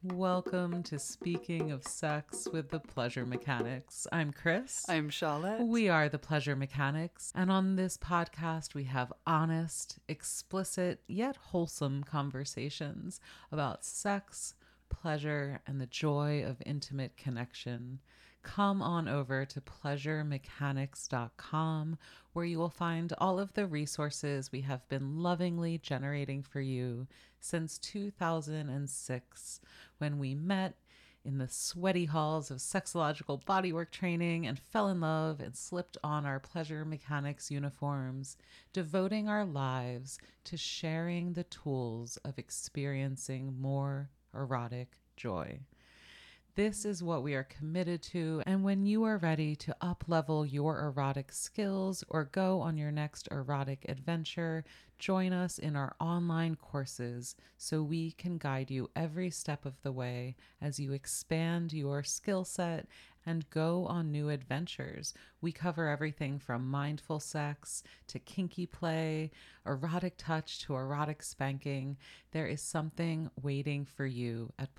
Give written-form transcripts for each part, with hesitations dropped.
Welcome to Speaking of Sex with the Pleasure Mechanics. I'm Chris. I'm Charlotte. We are the Pleasure Mechanics, and on this podcast, we have honest, explicit, yet wholesome conversations about sex, pleasure, and the joy of intimate connection. Come on over to pleasuremechanics.com, where you will find all of the resources we have been lovingly generating for you since 2006, when we met in the sweaty halls of sexological bodywork training and fell in love and slipped on our Pleasure Mechanics uniforms, devoting our lives to sharing the tools of experiencing more erotic joy. This is what we are committed to, and when you are ready to up-level your erotic skills or go on your next erotic adventure, join us in our online courses so we can guide you every step of the way as you expand your skill set and go on new adventures. We cover everything from mindful sex to kinky play, erotic touch to erotic spanking. There is something waiting for you at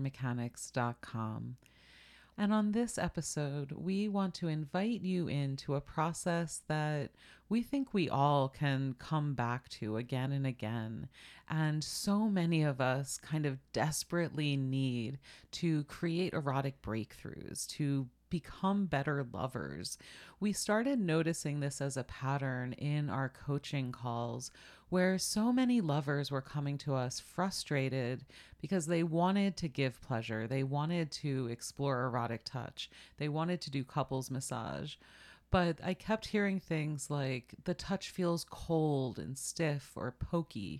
pleasuremechanics.com. And on this episode, we want to invite you into a process that we think we all can come back to again and again. And so many of us kind of desperately need to create erotic breakthroughs, to become better lovers. We started noticing this as a pattern in our coaching calls, where so many lovers were coming to us frustrated because they wanted to give pleasure. They wanted to explore erotic touch. They wanted to do couples massage. But I kept hearing things like, the touch feels cold and stiff or pokey.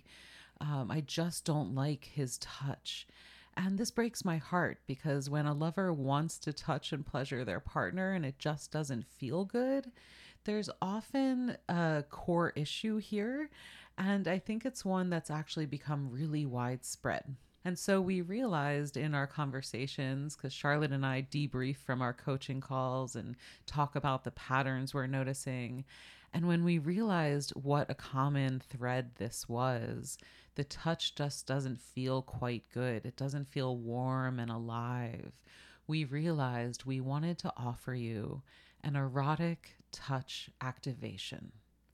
I just don't like his touch. And this breaks my heart, because when a lover wants to touch and pleasure their partner and it just doesn't feel good, there's often a core issue here. And I think it's one that's actually become really widespread. And so we realized in our conversations, because Charlotte and I debrief from our coaching calls and talk about the patterns we're noticing. And when we realized what a common thread this was, the touch just doesn't feel quite good. It doesn't feel warm and alive. We realized we wanted to offer you an erotic touch activation.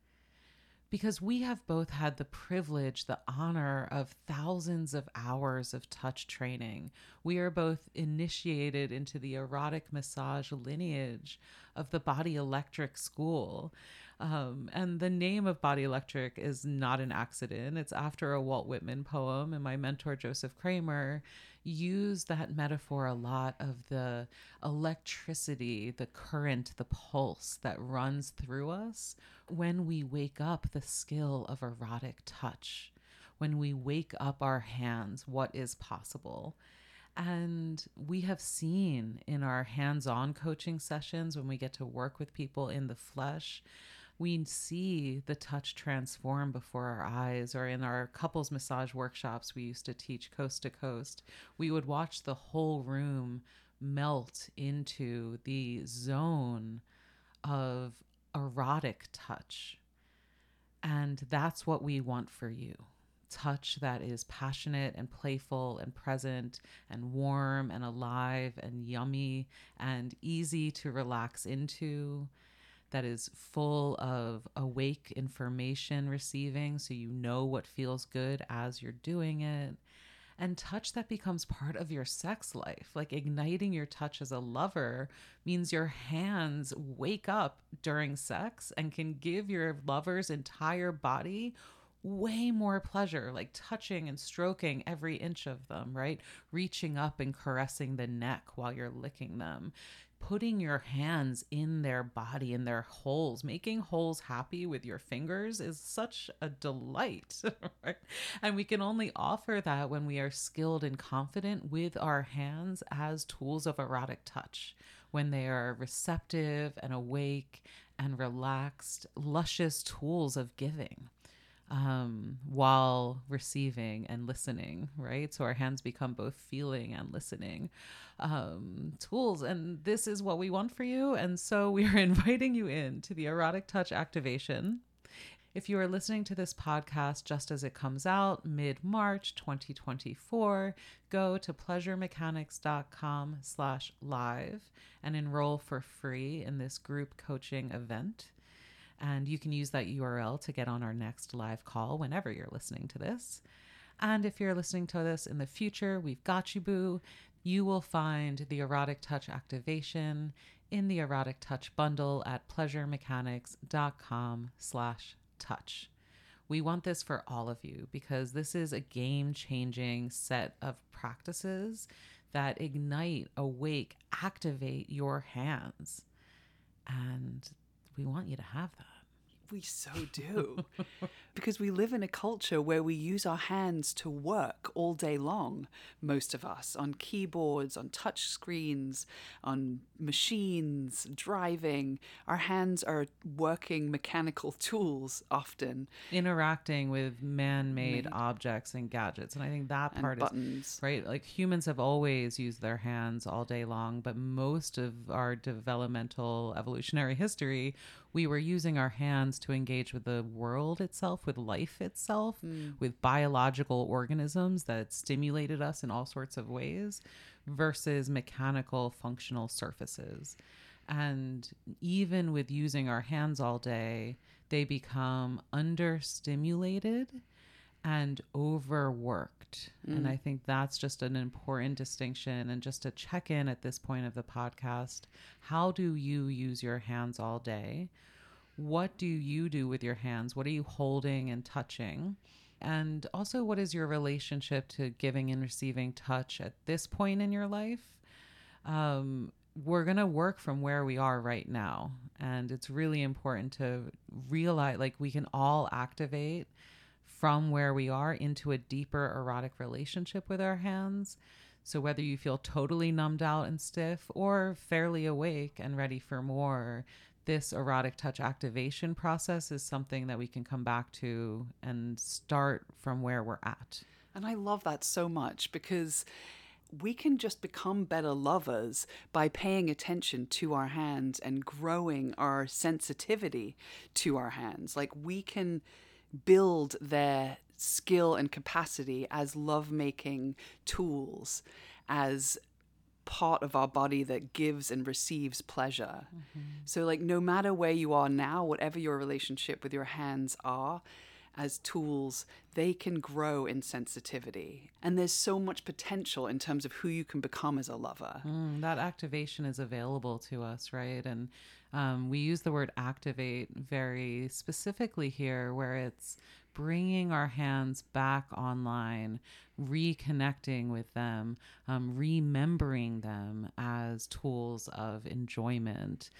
Because we have both had the privilege, the honor of thousands of hours of touch training. We are both initiated into the erotic massage lineage of the Body Electric School. And the name of Body Electric is not an accident. It's after a Walt Whitman poem, and my mentor, Joseph Kramer, used that metaphor a lot, of the electricity, the current, the pulse that runs through us when we wake up the skill of erotic touch, when we wake up our hands, what is possible. And we have seen in our hands-on coaching sessions, when we get to work with people in the flesh, we see the touch transform before our eyes. Or in our couples massage workshops we used to teach coast to coast, we would watch the whole room melt into the zone of erotic touch. And that's what we want for you. Touch that is passionate and playful and present and warm and alive and yummy and easy to relax into, that is full of awake information receiving, so you know what feels good as you're doing it. And touch that becomes part of your sex life. Like, igniting your touch as a lover means your hands wake up during sex and can give your lover's entire body way more pleasure, like touching and stroking every inch of them, right? Reaching up and caressing the neck while you're licking them. Putting your hands in their body, in their holes, making holes happy with your fingers is such a delight, right? And we can only offer that when we are skilled and confident with our hands as tools of erotic touch, when they are receptive and awake and relaxed, luscious tools of giving. While receiving and listening, right? So our hands become both feeling and listening tools. And this is what we want for you. And so we are inviting you in to the erotic touch activation. If you are listening to this podcast just as it comes out, mid-March 2024, go to pleasuremechanics.com/live and enroll for free in this group coaching event. And you can use that URL to get on our next live call whenever you're listening to this. And if you're listening to this in the future, we've got you, boo. You will find the Erotic Touch activation in the Erotic Touch bundle at pleasuremechanics.com/touch. We want this for all of you because this is a game-changing set of practices that ignite, awake, activate your hands. And we want you to have that. We so do. Because we live in a culture where we use our hands to work all day long, most of us, on keyboards, on touch screens, on machines, driving. Our hands are working mechanical tools often. Interacting with man-made objects and gadgets. And I think that part is buttons. Right. Like humans have always used their hands all day long, but most of our developmental evolutionary history, we were using our hands to engage with the world itself, with life itself, with biological organisms that stimulated us in all sorts of ways versus mechanical functional surfaces. And even with using our hands all day, they become understimulated and overworked. And I think that's just an important distinction. And just to check in at this point of the podcast, how do you use your hands all day? What do you do with your hands? What are you holding and touching? And also, what is your relationship to giving and receiving touch at this point in your life? We're going to work from where we are right now. And it's really important to realize, like, we can all activate from where we are into a deeper erotic relationship with our hands. So whether you feel totally numbed out and stiff or fairly awake and ready for more, this erotic touch activation process is something that we can come back to and start from where we're at. And I love that so much because we can just become better lovers by paying attention to our hands and growing our sensitivity to our hands. Like, we can build their skill and capacity as lovemaking tools, as part of our body that gives and receives pleasure. So, like, no matter where you are now, whatever your relationship with your hands are, as tools, they can grow in sensitivity. And there's so much potential in terms of who you can become as a lover. That activation is available to us, right? And we use the word activate very specifically here, where it's bringing our hands back online, reconnecting with them, remembering them as tools of enjoyment.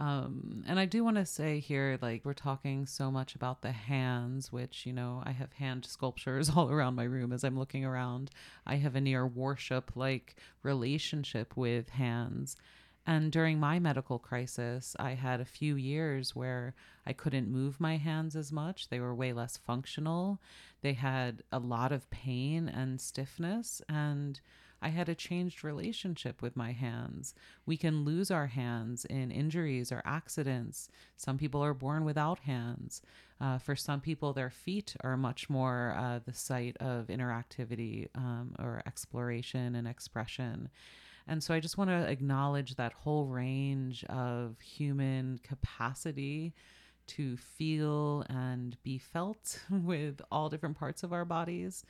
And I do want to say here, like, we're talking so much about the hands, which, you know, I have hand sculptures all around my room as I'm looking around. I have a near worship-like relationship with hands. And during my medical crisis, I had a few years where I couldn't move my hands as much. They were way less functional. They had a lot of pain and stiffness, and I had a changed relationship with my hands. We can lose our hands in injuries or accidents. Some people are born without hands. For some people, their feet are much more the site of interactivity or exploration and expression. And so I just want to acknowledge that whole range of human capacity to feel and be felt with all different parts of our bodies.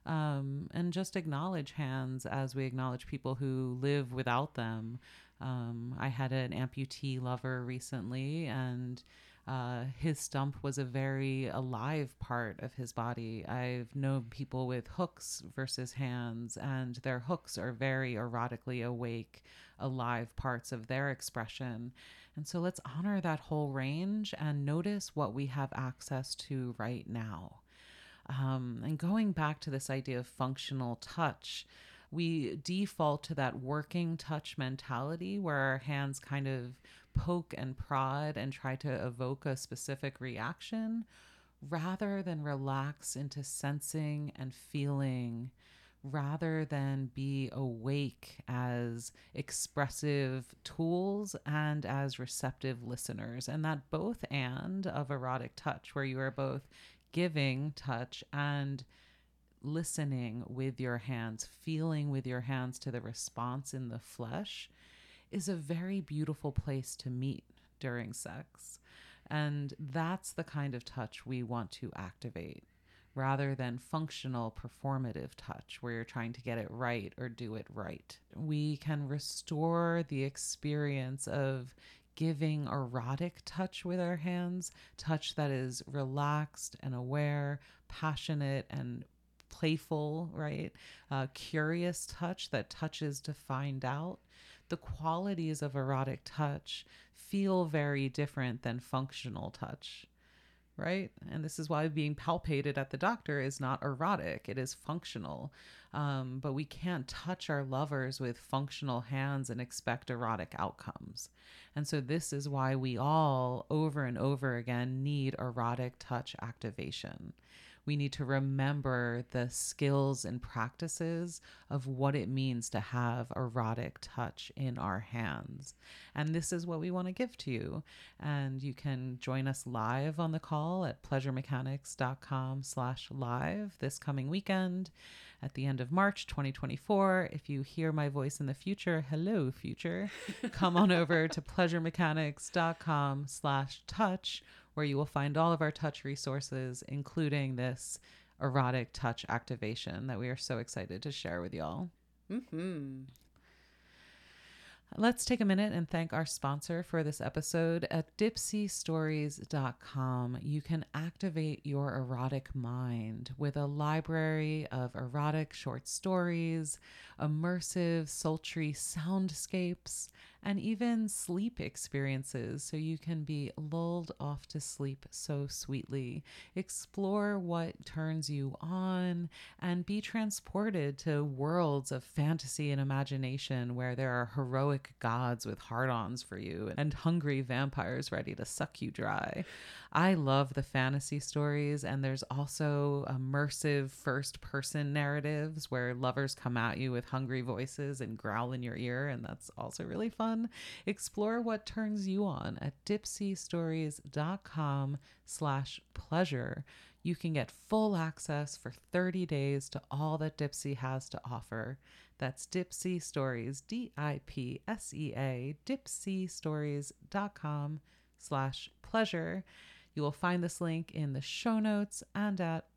And just acknowledge hands as we acknowledge people who live without them. I had an amputee lover recently, and his stump was a very alive part of his body. I've known people with hooks versus hands, and their hooks are very erotically awake, alive parts of their expression. And so let's honor that whole range and notice what we have access to right now. And going back to this idea of functional touch, we default to that working touch mentality where our hands kind of poke and prod and try to evoke a specific reaction rather than relax into sensing and feeling, rather than be awake as as expressive tools and as receptive listeners. And that both and of erotic touch, where you are both giving touch and listening with your hands, feeling with your hands to the response in the flesh, is a very beautiful place to meet during sex. And that's the kind of touch we want to activate, rather than functional performative touch where you're trying to get it right or do it right. We can restore the experience of giving erotic touch with our hands, touch that is relaxed and aware, passionate and playful, right? Curious touch that touches to find out. The qualities of erotic touch feel very different than functional touch, right? And this is why being palpated at the doctor is not erotic, it is functional. But we can't touch our lovers with functional hands and expect erotic outcomes. And so this is why we all, over and over again, need erotic touch activation. We need to remember the skills and practices of what it means to have erotic touch in our hands. And this is what we want to give to you. And you can join us live on the call at pleasuremechanics.com/live this coming weekend at the end of March 2024. If you hear my voice in the future, hello, future, come on over to pleasuremechanics.com/touch, where you will find all of our touch resources, including this erotic touch activation that we are so excited to share with y'all. Mm-hmm. Let's take a minute and thank our sponsor for this episode. At dipsystories.com, you can activate your erotic mind with a library of erotic short stories, immersive, sultry soundscapes, and even sleep experiences so you can be lulled off to sleep so sweetly. Explore what turns you on and be transported to worlds of fantasy and imagination where there are heroic gods with hard-ons for you and hungry vampires ready to suck you dry. I love the fantasy stories, and there's also immersive first-person narratives where lovers come at you with hungry voices and growl in your ear, and that's also really fun. Explore what turns you on at dipsystories.com/pleasure. You can get full access for 30 days to all that Dipsy has to offer. That's Dipsy Stories, DIPSEA, dipsystories.com/pleasure. You will find this link in the show notes and at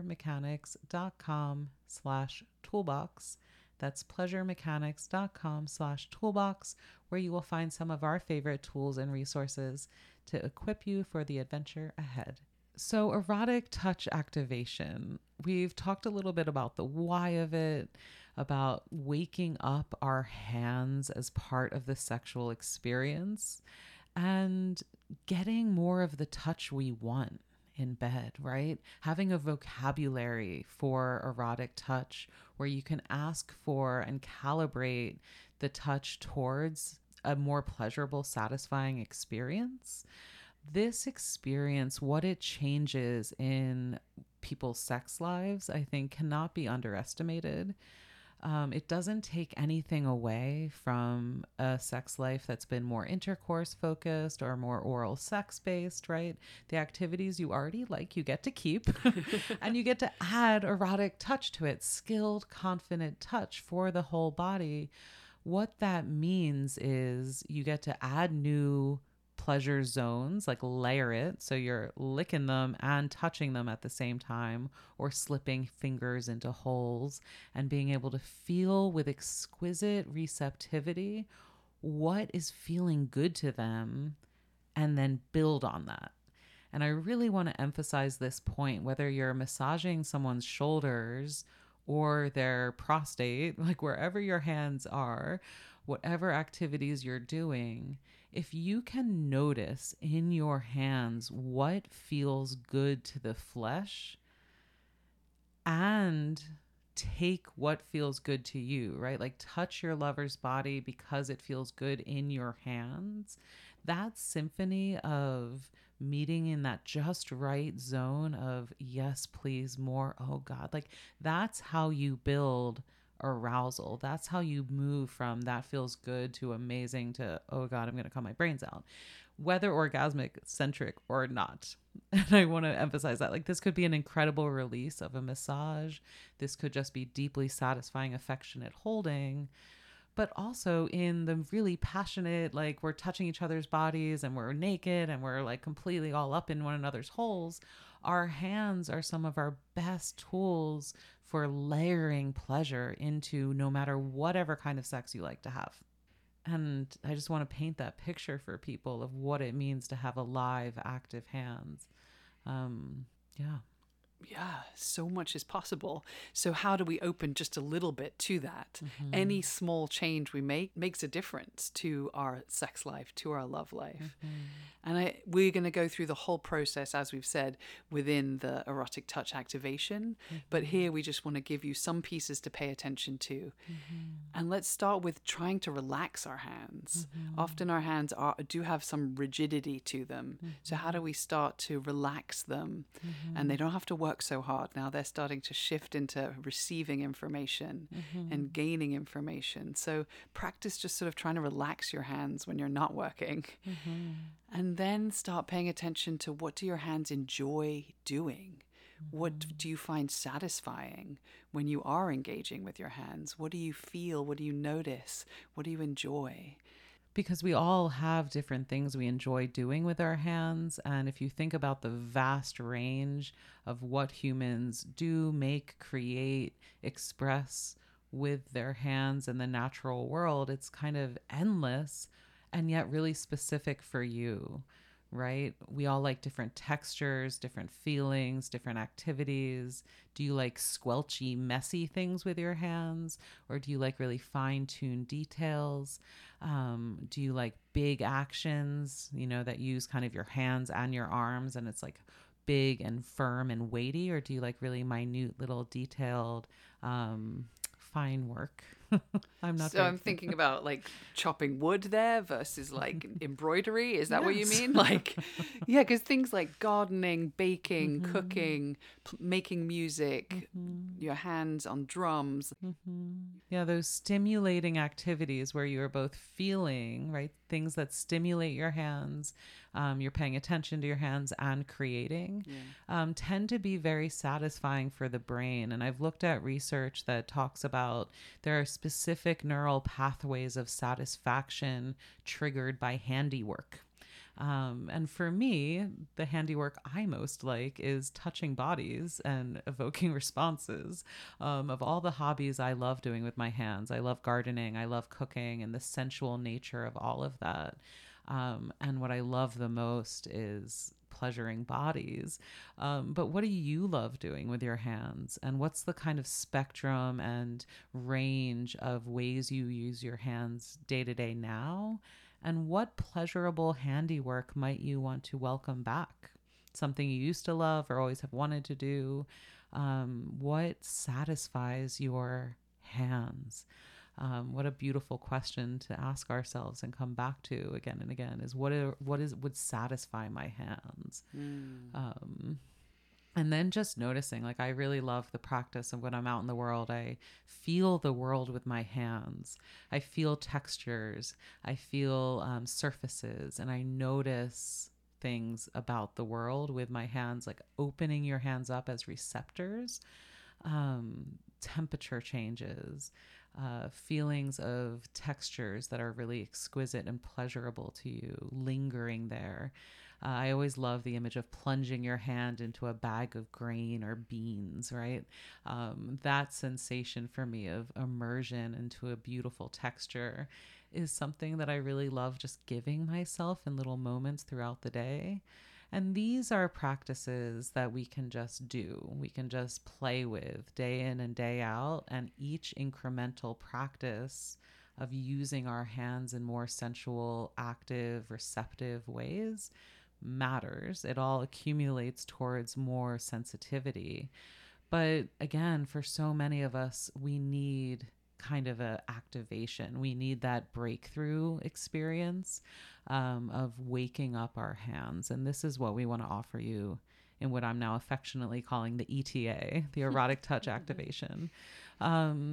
pleasuremechanics.com/toolbox. That's pleasuremechanics.com/toolbox, where you will find some of our favorite tools and resources to equip you for the adventure ahead. So, erotic touch activation. We've talked a little bit about the why of it, about waking up our hands as part of the sexual experience, and getting more of the touch we want in bed, right? Having a vocabulary for erotic touch where you can ask for and calibrate the touch towards a more pleasurable, satisfying experience. This experience, what it changes in people's sex lives, I think cannot be underestimated. It doesn't take anything away from a sex life that's been more intercourse focused or more oral sex based, right? The activities you already like, you get to keep and you get to add erotic touch to it, skilled, confident touch for the whole body. What that means is you get to add new pleasure zones, like layer it so you're licking them and touching them at the same time, or slipping fingers into holes and being able to feel with exquisite receptivity what is feeling good to them and then build on that. And I really want to emphasize this point, whether you're massaging someone's shoulders or their prostate, like wherever your hands are, whatever activities you're doing, if you can notice in your hands what feels good to the flesh and take what feels good to you, right? Like touch your lover's body because it feels good in your hands. That symphony of meeting in that just right zone of yes, please, more, oh God, like that's how you build arousal. That's how you move from that feels good to amazing to, oh God, I'm going to cut my brains out, whether orgasmic centric or not. And I want to emphasize that, like, this could be an incredible release of a massage. This could just be deeply satisfying, affectionate holding. But also in the really passionate, like, we're touching each other's bodies and we're naked and we're like completely all up in one another's holes. Our hands are some of our best tools for layering pleasure into no matter whatever kind of sex you like to have. And I just want to paint that picture for people of what it means to have alive, active hands. Yeah. Yeah, so much is possible. So how do we open just a little bit to that? Any small change we make makes a difference to our sex life, to our love life. And we're going to go through the whole process, as we've said, within the erotic touch activation. But here we just want to give you some pieces to pay attention to. And let's start with trying to relax our hands. Often our hands do have some rigidity to them. So how do we start to relax them? And they don't have to work so hard. Now they're starting to shift into receiving information and gaining information. So practice just sort of trying to relax your hands when you're not working. And then start paying attention to, what do your hands enjoy doing? What do you find satisfying when you are engaging with your hands? What do you feel? What do you notice? What do you enjoy? Because we all have different things we enjoy doing with our hands. And if you think about the vast range of what humans do, make, create, express with their hands in the natural world, it's kind of endless and yet really specific for you, right? We all like different textures, different feelings, different activities. Do you like squelchy, messy things with your hands? Or do you like really fine-tuned details? Do you like big actions, that use kind of your hands and your arms and it's like big and firm and weighty? Or do you like really minute, little detailed, fine work? I'm thinking about like chopping wood there versus like embroidery. Is that what you mean? Like, yeah, because things like gardening, baking, cooking, making music, your hands on drums. Yeah, those stimulating activities where you're both feeling, right? Things that stimulate your hands. You're paying attention to your hands and creating, tend to be very satisfying for the brain. And I've looked at research that talks about there are specific neural pathways of satisfaction triggered by handiwork. And for me, the handiwork I most like is touching bodies and evoking responses. Of all the hobbies I love doing with my hands, I love gardening, I love cooking, and the sensual nature of all of that. And what I love the most is pleasuring bodies. But what do you love doing with your hands? And what's the kind of spectrum and range of ways you use your hands day to day now? And what pleasurable handiwork might you want to welcome back? Something you used to love or always have wanted to do? What satisfies your hands? What a beautiful question to ask ourselves and come back to again and again is would satisfy my hands? And then just noticing, like, I really love the practice of when I'm out in the world, I feel the world with my hands. I feel textures. I feel surfaces, and I notice things about the world with my hands, like opening your hands up as receptors, temperature changes, feelings of textures that are really exquisite and pleasurable to you, lingering there. I always love the image of plunging your hand into a bag of grain or beans, right? That sensation for me of immersion into a beautiful texture is something that I really love just giving myself in little moments throughout the day. And these are practices that we can just do. We can just play with day in and day out. And each incremental practice of using our hands in more sensual, active, receptive ways matters. It all accumulates towards more sensitivity. But again, for so many of us, we need kind of a activation. We need that breakthrough experience of waking up our hands. And this is what we want to offer you in what I'm now affectionately calling the ETA, the erotic touch activation.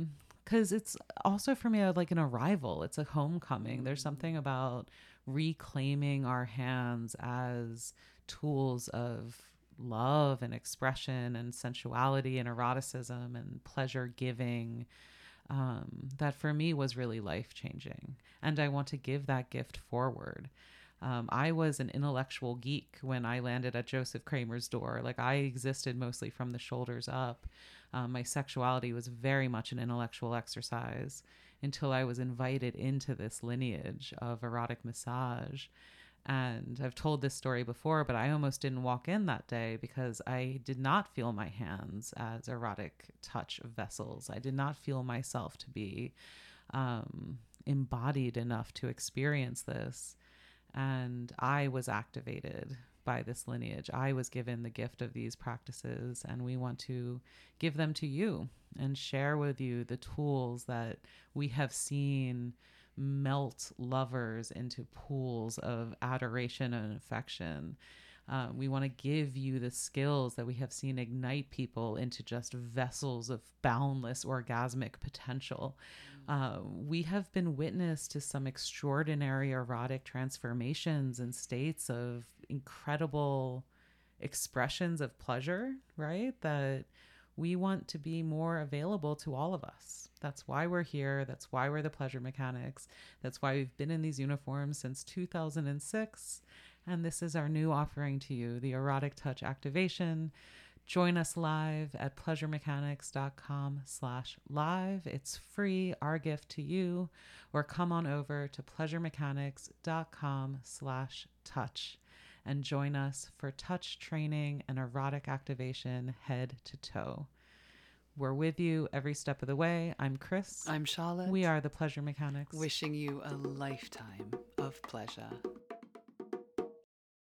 because it's also for me like an arrival. It's a homecoming. There's something about reclaiming our hands as tools of love and expression and sensuality and eroticism and pleasure giving, that for me was really life changing. And I want to give that gift forward. I was an intellectual geek when I landed at Joseph Kramer's door. Like, I existed mostly from the shoulders up. My sexuality was very much an intellectual exercise until I was invited into this lineage of erotic massage. And I've told this story before, but I almost didn't walk in that day because I did not feel my hands as erotic touch vessels. I did not feel myself to be embodied enough to experience this. And I was activated by this lineage. I was given the gift of these practices, and we want to give them to you and share with you the tools that we have seen melt lovers into pools of adoration and affection. We want to give you the skills that we have seen ignite people into just vessels of boundless orgasmic potential. We have been witness to some extraordinary erotic transformations and states of incredible expressions of pleasure, right? That we want to be more available to all of us. That's why we're here. That's why we're the Pleasure Mechanics. That's why we've been in these uniforms since 2006. And this is our new offering to you, the Erotic Touch Activation. Join us live at pleasuremechanics.com/live. It's free, our gift to you. Or come on over to pleasuremechanics.com/touch and join us for touch training and erotic activation head to toe. We're with you every step of the way. I'm Chris. I'm Charlotte. We are the Pleasure Mechanics. Wishing you a lifetime of pleasure.